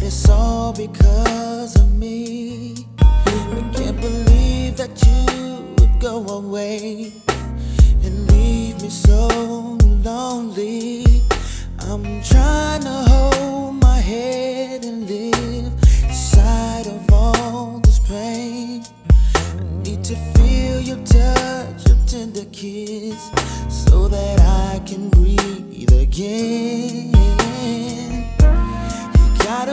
it's all because of me. I can't believe that you would go away and leave me so lonely. I'm trying to hold my head and live inside of all this pain. I need to feel your touch, your tender kiss, so that I can breathe again.